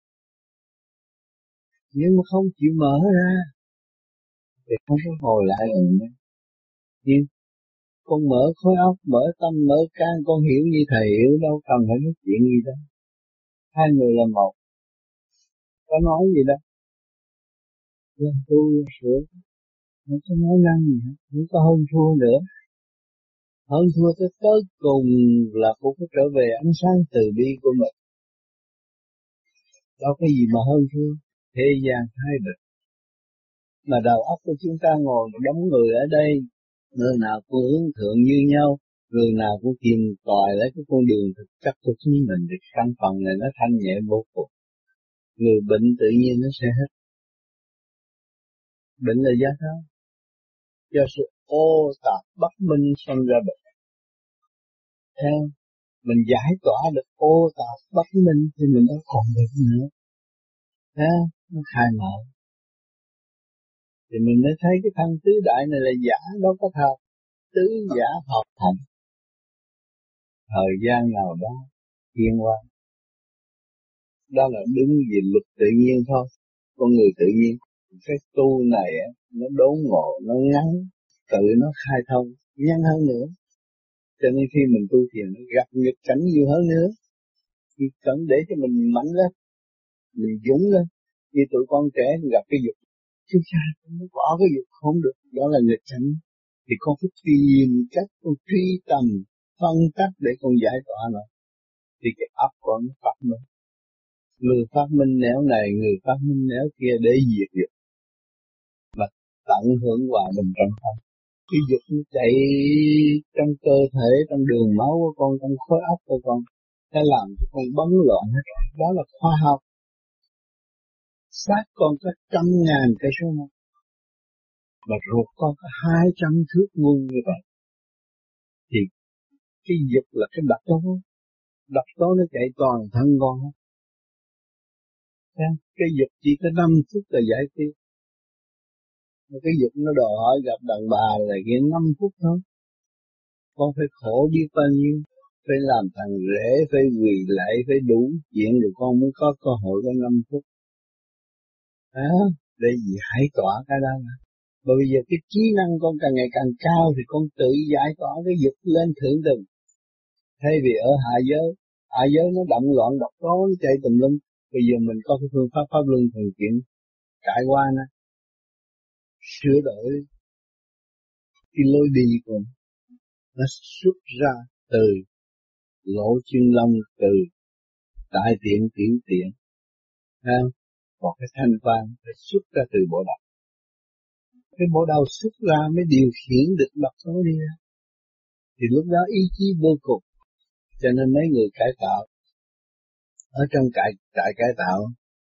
Nhưng mà không chịu mở ra thì không có hồi lại được nữa. Nhưng con mở khối óc, mở tâm, mở can, con hiểu như thầy hiểu, đâu cần phải nói chuyện gì đâu. Hai người là một. Có nói gì đâu. Nên tu sửa, không có nói năng gì hết, không có hơn thua nữa. Hơn thua tới cùng là cũng có trở về ánh sáng từ bi của mình. Đâu có gì mà hơn thua. Thế gian thay đổi. Mà đầu óc của chúng ta ngồi đống người ở đây, người nào cũng hướng thượng như nhau, người nào cũng tìm tòi lấy cái con đường thực chất của chính mình, thì căn phần này nó thanh nhẹ vô cùng. Người bệnh tự nhiên nó sẽ hết. Bệnh là do sao? Do sự ô tạp bất minh sinh ra bệnh. Theo Mình giải tỏa được ô tạp bất minh thì mình đâu còn được nữa. Nó khai mở. Thì mình mới thấy cái thân tứ đại này là giả, đâu có thật. Tứ giả hợp thành. Thời gian nào đó thiên qua. Đó là đứng về luật tự nhiên thôi. Con người tự nhiên. Cái tu này nó đốn ngộ, nó ngắn, tự nó khai thông, nhanh hơn nữa. Cho nên khi mình tu thiền nó gặp nghịch cảnh nhiều hơn nữa. Thì cần để cho mình mạnh lên, mình dũng lên. Như tụi con trẻ gặp cái dục, chứ cha nó bỏ cái dục không được, đó là nghịch cảnh. Thì con phải tìm cách con truy tầm, phân tích để con giải tỏa nó. Thì cái ấp con nó phát minh. Người phát minh nẻo này, người phát minh nẻo kia để diệt dục. Mà tận hưởng hòa bình trong thân. Cái dục nó chạy trong cơ thể, trong đường máu của con, trong khối óc của con. Nó làm cho con bấn loạn hết. Đó là khoa học. Xác con có 100.000 cây số một. Mà ruột con có 200 thước vuông như vậy. Thì cái dục là cái độc tố nó chạy toàn thân con. Cái dục chỉ có 5 phút là giải quyết. Mà cái dục nó đòi hỏi gặp đàn bà là kia 5 phút thôi. Con phải khổ biết bao nhiêu. Phải làm thằng rể, phải quỳ lại, phải đủ chuyện rồi con mới có cơ hội có 5 phút. Để giải tỏa cái đó. Mà bây giờ cái trí năng con càng ngày càng cao thì con tự giải tỏa cái dục lên thượng tầng. Thay vì ở hạ giới nó động loạn độc tố nó chạy tùm lum. Bây giờ mình có cái phương pháp luân thường chuyển cải qua nó, sửa đổi cái lối đi của nó xuất ra từ lỗ chân lông, từ đại tiện tiểu tiện, còn cái thanh quan phải xuất ra từ bộ đầu. Cái bộ đầu xuất ra mới điều khiển được độc tố đi ra. Thì lúc đó ý chí vô cùng. Cho nên mấy người cải tạo ở trong trại cải tạo,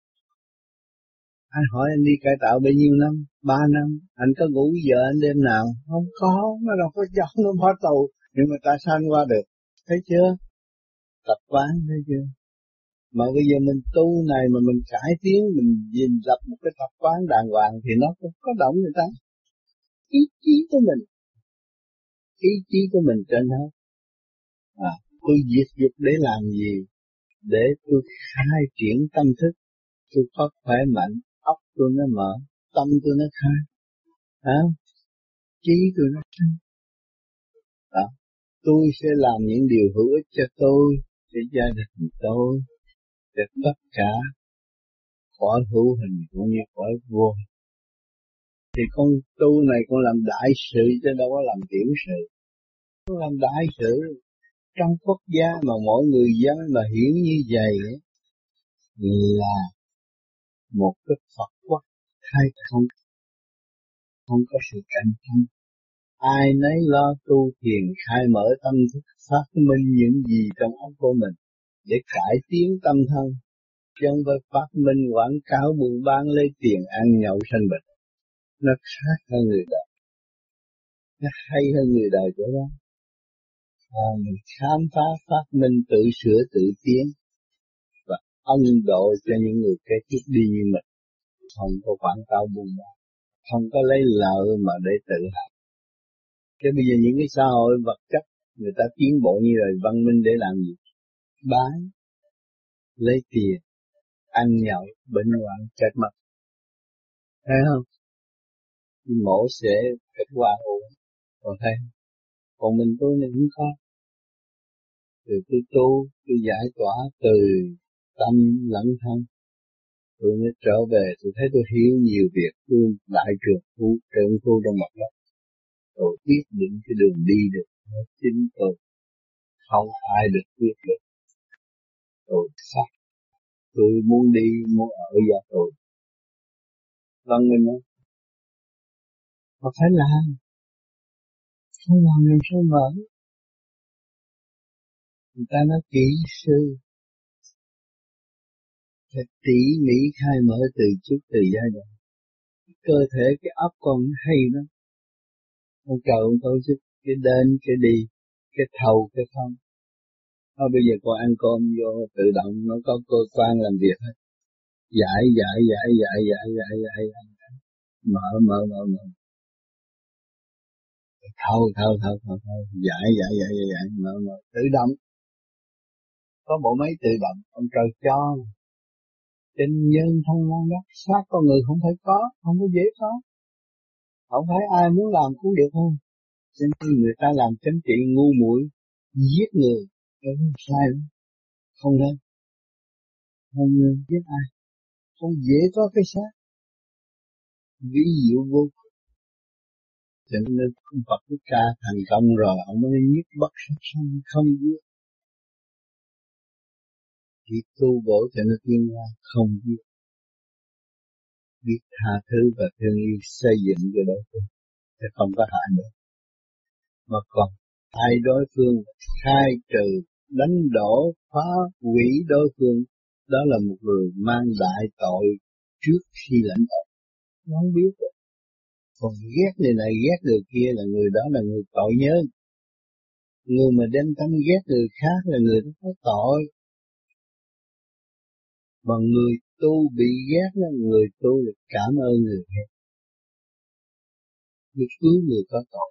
anh hỏi anh đi cải tạo bao nhiêu năm? 3 năm. Anh có ngủ với vợ anh đêm nào? Không có, nó đâu có cho nó bỏ tù. Nhưng mà tại sao anh qua được? Thấy chưa? Tập quán, thấy chưa? Mà bây giờ mình tu này mà mình cải tiến, mình lập một cái tập quán đàng hoàng thì nó cũng có động người ta. Ý chí của mình trên hết. Tôi diệt dục để làm gì? Để tôi khai triển tâm thức, tôi có khỏe mạnh, óc tôi nó mở, tâm tôi nó khai, trí tôi nó khai. Tôi sẽ làm những điều hữu ích cho tôi, cho gia đình tôi, cho tất cả cõi hữu hình cũng như cõi vô hình. Thì con tu này con làm đại sự chứ đâu có làm tiểu sự. Con làm đại sự trong quốc gia mà mỗi người dân mà hiểu như vậy là một cái Phật quốc khai thông, không có sự cạnh tranh. Ai nấy lo tu thiền khai mở tâm thức, phát minh những gì trong óc của mình để cải tiến tâm thân, chứ không phải phát minh quảng cáo buôn bán lấy tiền ăn nhậu sanh bệnh. Nó khác hơn người đời, nó hay hơn người đời chỗ đó. Mình khám phá phát minh, tự sửa tự tiến và ân độ cho những người kế tiếp đi như mình, không có quảng cáo buôn bán, không có lấy lợi mà để tự hại. Chứ bây giờ những cái xã hội vật chất người ta tiến bộ như rồi, văn minh để làm gì? Bán, lấy tiền, ăn nhậu, bệnh hoạn, chết mất. Thấy không? Mổ sẽ kết quả ổn. Còn thấy còn mình tôi này cũng có. Từ tôi tu, tôi giải tỏa từ tâm lẫn thân. Tôi mới trở về, tôi thấy tôi hiểu nhiều việc. Tôi đại trưởng phu trong mặt đất. Tôi quyết định cái đường đi được. Chính tôi. Không ai được quyết được. Tôi sắc. Tôi muốn đi, muốn ở gia tôi. Vâng mình nói. Mà phải làm. Không làm làm sao mở. Người ta nói kỹ sư. Phải tỉ mỉ khai mở từ trước từ giai đoạn. Cơ thể cái óc con hay lắm. Con cầu tôi chứ cái đến cái đi, cái thầu cái không. Thôi bây giờ con ăn cơm vô tự động nó có cơ quan làm việc hết. Giải. Mở. Thôi. Giải. Mở. Tự động. Có bộ máy tự động, ông trời cho. Trên nhân thân năng đắc, xác con người không phải có, không có dễ có. Không phải ai muốn làm cũng được không? Cho nên người ta làm chính trị ngu muội, giết người, không sai đâu. Không nên. Không nên giết ai. Không dễ có cái xác. Ví dụ vô cùng. Cho nên Phật Thích Ca thành công rồi, ông mới nhất bất sát sanh không giết. Chỉ tu bổ cho nó tiến hóa, không giết. Biết tha thứ và thương yêu xây dựng cho đối phương, thì không có hại nữa. Mà còn hai đối phương khai trừ, đánh đổ, phá hủy đối phương, đó là một người mang đại tội trước khi lãnh tội. Nó không biết rồi. Còn ghét người này ghét người kia là người đó là người tội nhân. Người mà đem tâm ghét người khác là người đó có tội. Mà người tu bị ghét là người tu là cảm ơn người khác. Biết cứu người có tội.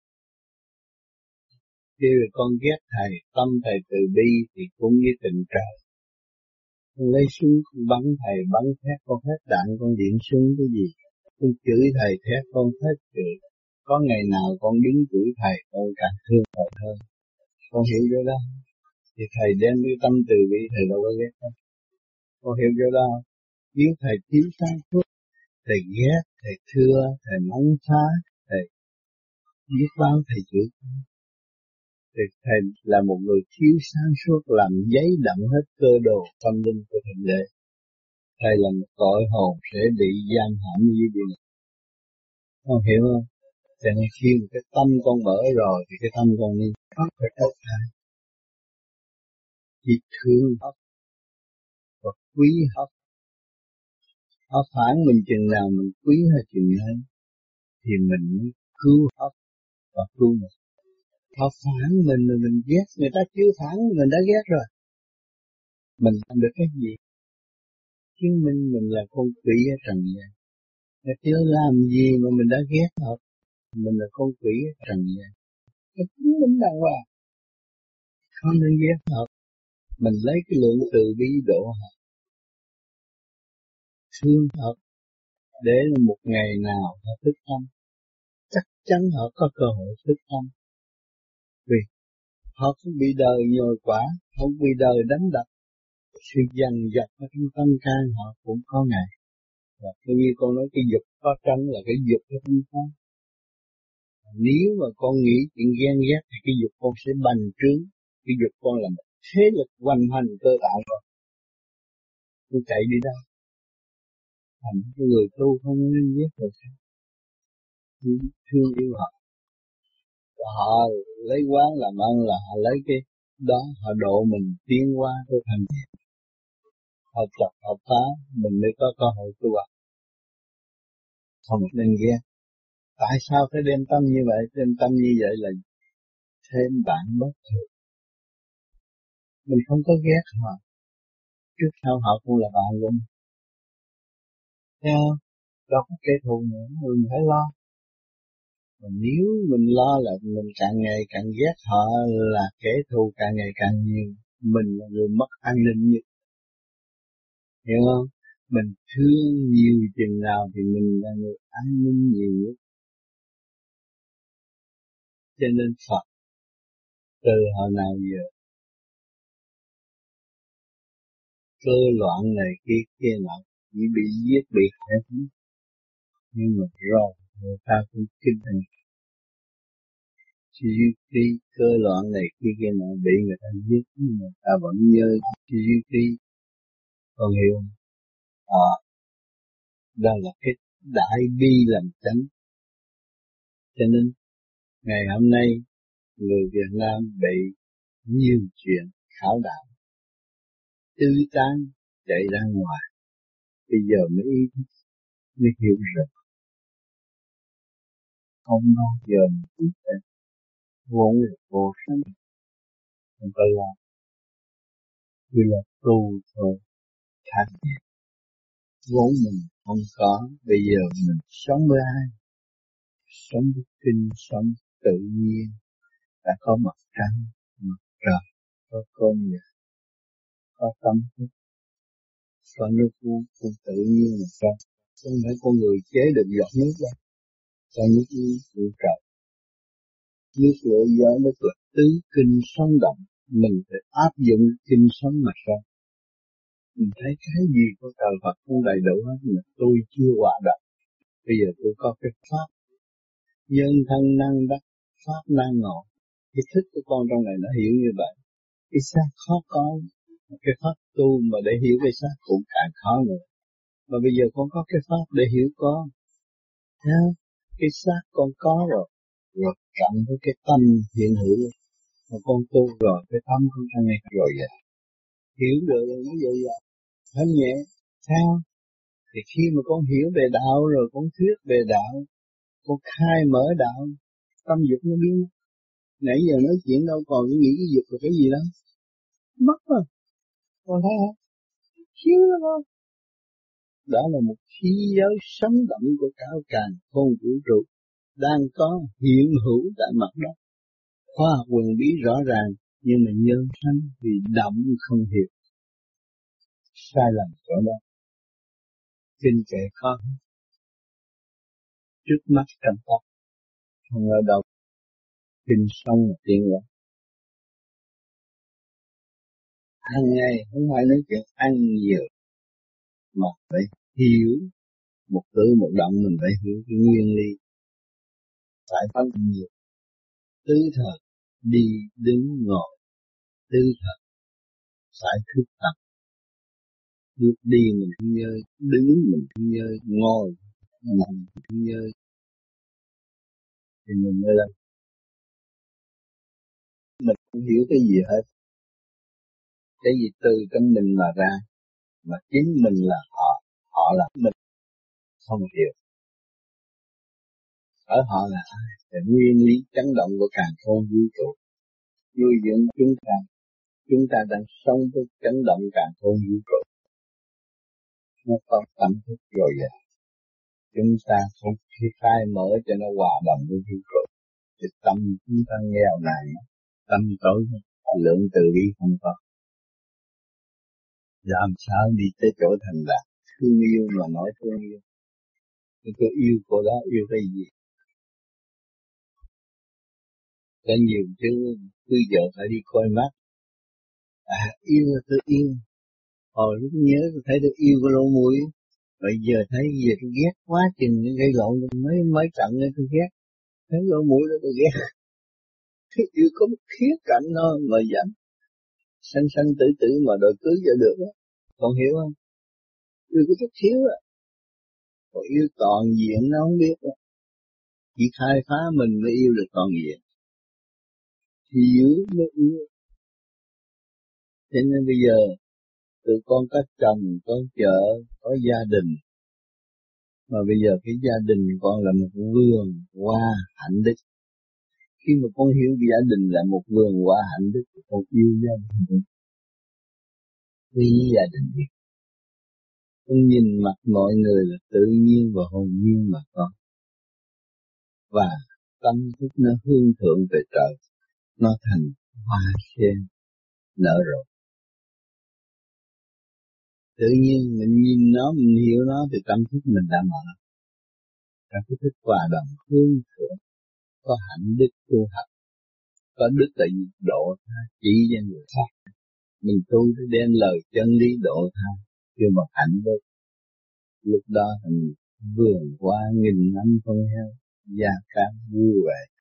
Khi con ghét thầy, tâm thầy từ bi thì cũng như tình trời. Con lấy súng con bắn thầy, bắn thét con hết đạn, con điện súng cái gì. Con chửi thầy thét con hết chửi. Có ngày nào con đứng chửi thầy, con càng thương thầy hơn. Con hiểu chỗ đó. Thì thầy đem cái tâm từ bi, thầy đâu có ghét đâu. Con hiểu chỗ đó. Nếu thầy thiếu sáng suốt, thầy ghét, thầy thưa, thầy mắng phá, thầy biết báo, thầy chửi. Thì thầy là một người thiếu sáng suốt, làm giấy đậm hết cơ đồ tâm linh của thượng đế. Thầy là một tội hồn sẽ bị giam hãm như điều này. Con hiểu không? Cho nên khi một cái tâm con mở rồi thì cái tâm con nên thoát khỏi tất cả. Chỉ thương họ và quý họ. Họ phản mình chừng nào mình quý họ chừng ấy thì mình mới cứu họ và cứu mình. Họ phản mình rồi mình ghét, người ta chưa phản mình đã ghét rồi. Mình làm được cái gì? Chứng minh mình là con quỷ ở trần gian. Người chưa làm gì mà mình đã ghét họ. Mình là con quỷ ở trần gian. Cái chứng minh đàng hoàng. Không nên ghét họ. Mình lấy cái lượng từ bi độ họ. Thương họ. Để một ngày nào họ thức tâm. Chắc chắn họ có cơ hội thức tâm. Vì họ không bị đời nhồi quả, không bị đời đánh đập. Sự dằn vặt ở trong tâm can họ cũng có ngày. Và như con nói cái dục có tranh là cái dục của tâm can. Nếu mà con nghĩ chuyện ghen ghét thì cái dục con sẽ bành trướng. Cái dục con là một thế lực hoành hành cơ bản rồi. Tôi chạy đi đâu? Thành cái người tu không nên ghét rồi sao? Thương yêu họ. Họ lấy quán làm ăn là họ lấy cái đó, họ độ mình tiến qua tới thành thiện. Họ chọc, họ phá, mình mới có cơ hội tu học. Không nên ghét. Tại sao phải đem tâm như vậy? Đem tâm như vậy là thêm bạn bất thường. Mình không có ghét họ. Trước sau họ cũng là bạn luôn. Thấy không? Đâu có kẻ thù nữa, mình phải lo. Mà nếu mình lo là mình càng ngày càng ghét họ là kẻ thù càng ngày càng nhiều. Mình là người mất an ninh nhất. Hiểu không? Mình thương nhiều chừng nào thì mình là người an ninh nhiều nhất. Cho nên Phật từ hồi nào giờ cơ loạn này kia nọ chỉ bị giết bị hại, nhưng mà rồi người ta cũng kinh hành GDP cơ loạn này kia nọ bị người ta giết, nhưng mà ta vẫn nhớ GDP. Con hiểu không? Đó là cái đại bi làm chánh. Cho nên ngày hôm nay người Việt Nam bị nhiều chuyện khảo đạo, tư tán chạy ra ngoài. Bây giờ mới hiểu rồi. Không bao giờ mình biết vốn là vô sanh. Không có lo. Vì là tu thôi, khác gì. Vốn mình không có, bây giờ mình sống với ai? Sống với kinh, sống tự nhiên, đã có mặt trăng, mặt trời, có con người, có tâm thức, có nước uống cũng tự nhiên mà sao? Không phải con người chế được giọt nước đâu, có nước uống của trời. Nước lửa gió nước là tứ kinh sống động, mình phải áp dụng kinh sống mà sao? Mình thấy cái gì của trời Phật cũng đầy đủ hết, mà tôi chưa hòa đồng. Bây giờ tôi có cái pháp nhân thân năng đắc, pháp năng ngộ. Cái thức của con trong này nó hiểu như vậy. Cái xác khó có, cái pháp tu mà để hiểu cái xác cũng càng khó nữa. Mà bây giờ con có cái pháp để hiểu con. Cái xác con có rồi, rồi cộng với cái tâm hiện hữu. Mà con tu rồi, cái tâm con sang ngày rồi vậy. Hiểu được rồi nó vậy vậy. Thanh nhẹ, sao? Thì khi mà con hiểu về đạo rồi, con thuyết về đạo, con khai mở đạo, tâm dục nó biến. Nãy giờ nói chuyện đâu còn nghĩ cái dục là cái gì đâu. Mất rồi. Con thấy không? Thiếu đó con. Đó là một khí giới sống động của cả càn khôn vũ trụ đang có hiện hữu tại mặt đất. Khoa học quyền bí rõ ràng, nhưng mà nhân sanh vì động không hiểu. Sai lầm chỗ đó. Kinh kệ khó. Trước mắt trong tâm, không ở đâu. Kinh sống là tiên lắm. Hàng ngày không phải nói chuyện ăn nhiều, mà phải hiểu một cử một động, mình phải hiểu cái nguyên lý. Phải phân nhiều. Tứ thật, đi, đứng, ngồi. Tứ thật, phải thức tập. Bước đi mình không nhớ, đứng mình không nhớ, ngồi, nằm mình không nhớ. Thì mình mới lên. Mình không hiểu cái gì hết. Cái gì từ trong mình mà ra, mà chính mình là họ, họ là mình, không hiểu. Ở họ là ai? Là nguyên lý chấn động của càn khôn vũ trụ. Nuôi dưỡng chúng ta đang sống với chấn động càn khôn vũ trụ. Nó có tâm thức rồi vậy. Chúng ta không khi khai mở cho nó hòa đồng với vũ trụ. Thì tâm chúng ta nghèo nàn, tâm tối, lượng từ bi không có. Làm sao đi tới chỗ thành đạt, thương yêu mà nói thương yêu. Tôi yêu cô đó, yêu cái gì? Có nhiều chứ, cứ giờ phải đi coi mắt. Yêu là tôi yêu. Hồi lúc nhớ tôi thấy tôi yêu cái lỗ mũi. Bây giờ thấy giờ tôi ghét quá chừng gây lộn mấy trận nữa tôi ghét. Thấy lỗ mũi đó tôi ghét. Yêu có một khía cạnh nó mà dẫn. Sanh tử mà đòi cưới giờ được đó. Còn hiểu không? Yêu có chút thiếu á. Còn yêu toàn diện nó không biết đó. Chỉ khai phá mình mới yêu được toàn diện. Hiểu mới yêu. Cho nên bây giờ tụi con có chồng, có vợ, có gia đình. Mà bây giờ cái gia đình con là một vườn hoa hạnh đức. Khi mà con hiểu gia đình là một vườn hoa hạnh đức, con yêu gia đình. Vì gia đình đi. Con nhìn mặt mọi người là tự nhiên và hồn nhiên mà con. Và tâm thức nó hương thượng về trời. Nó thành hoa sen nở rộ. Tự nhiên mình nhìn nó, mình hiểu nó thì tâm thức mình đã mở. Các cái thức hòa đồng hương thượng, có hạnh đức tu học, có đức là gì? Độ tha chỉ cho người khác. Mình tu để đem lời chân lý độ tha, kêu bằng hạnh đức. Lúc đó thành vườn hoa nghìn năm phân heo, gia cam vui vẻ